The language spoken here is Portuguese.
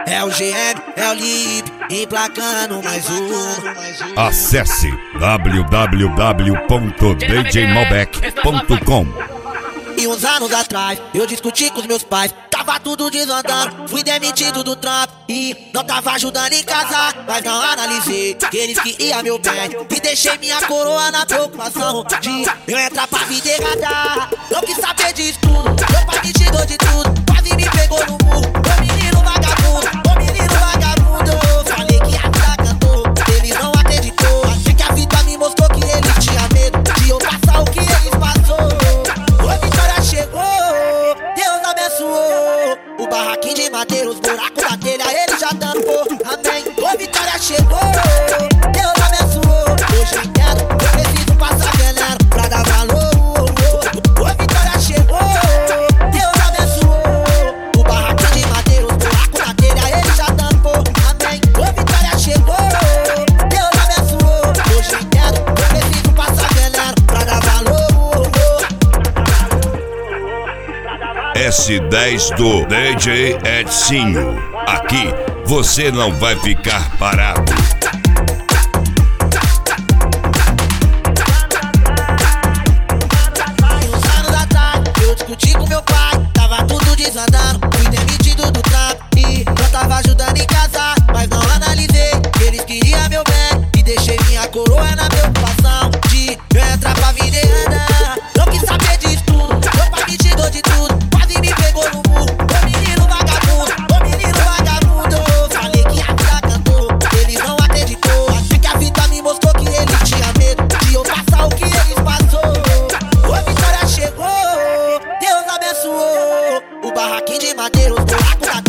É o GM, é o Lip, emplacando mais uma. Acesse www.djmalbec.com. E uns anos atrás, eu discuti com os meus pais, tava tudo desandando, fui demitido do trampo e não tava ajudando em casar. Mas não analisei que eles queriam meu bem e deixei minha coroa na preocupação de eu entrar pra vida errada. Não quis saber disso tudo, meu pai me tirou de tudo, quase me pegou no murro. Ô menino vagabundo, ô menino vagabundo. Falei que a vida cantou, eles não acreditou. Até que a vida me mostrou que eles tinham medo de eu passar o que eles passou. Chegou, Deus abençoou. O barraquinho de madeira, os buracos da telha, ele já tampou. Amém. Ô vitória chegou, Deus abençoou. Hoje eu entendo, eu preciso passar veneno pra dar valor. Ô vitória chegou, Deus abençoou. O barraquinho de madeira, os buracos da telha, ele já tampou. Amém. Ô vitória chegou, Deus abençoou. Hoje eu entendo, eu preciso passar veneno pra dar valor. S10 do DJ Edinho. Aqui você não vai ficar parado. Uns anos atrás, eu discuti com meu pai, tava tudo desandando, fui demitido do trampo e não tava ajudando em casar. Mas não analisei que eles queriam meu bem e deixei minha coroa na preocupação de eu entrar pra vida errada. Não quis saber disso tudo, meu pai me tirou de tudo, quase me pegou no murro. Ô menino vagabundo, ô menino vagabundo. Falei que a vida cantou, eles não acreditou. Até que a vida me mostrou que eles tinham medo de eu passar o que eles passou. Ô vitória chegou, Deus abençoou. O barraquinho de madeira, os buracos da